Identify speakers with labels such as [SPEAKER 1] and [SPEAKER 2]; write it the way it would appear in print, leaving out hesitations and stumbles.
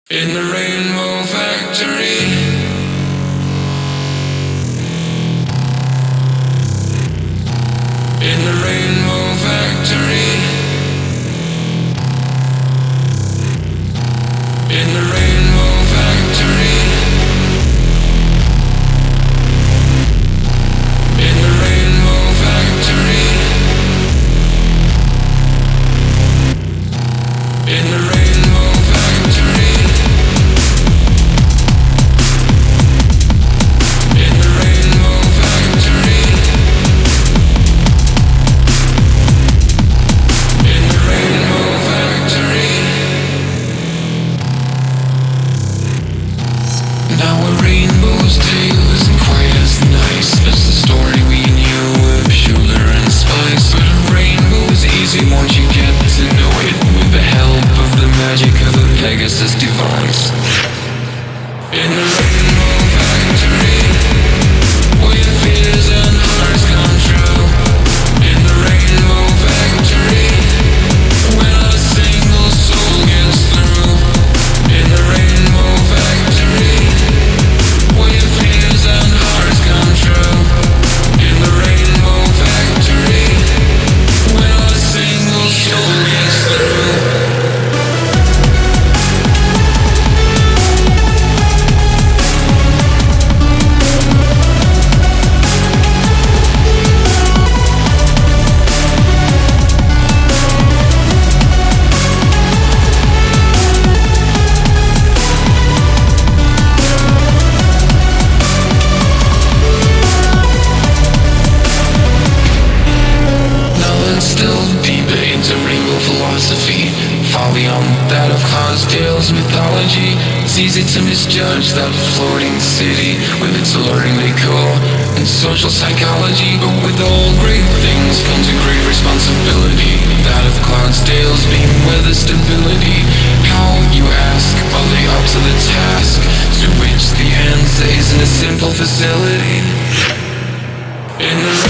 [SPEAKER 1] In the Rainbow Factory. In the Rainbow Factory. In the Rainbow Factory. In the Rainbow Factory. In the Rainbow Factory. In the Rainbow Factory. In the Rainbow Factory. Now a rainbow's tale isn't quite as nice as the story we knew of sugar and spice. But a rainbow is easy once you get to know it, with the help of the magic of a Pegasus device. In the Rainbow Factory, where your fears and hearts come true. In the Rainbow Factory, when a single soul gets through. In the Rainbow Factory, where your fears and hearts come true. In the Rainbow Factory, when a single soul gets through. That of Clydesdale's mythology. It's easy to misjudge that floating city with its alluring decor and social psychology. But with all great things comes a great responsibility. That of Clydesdale's being weather stability. How, you ask, are they up to the task? To which the answer is in a simple facility. In the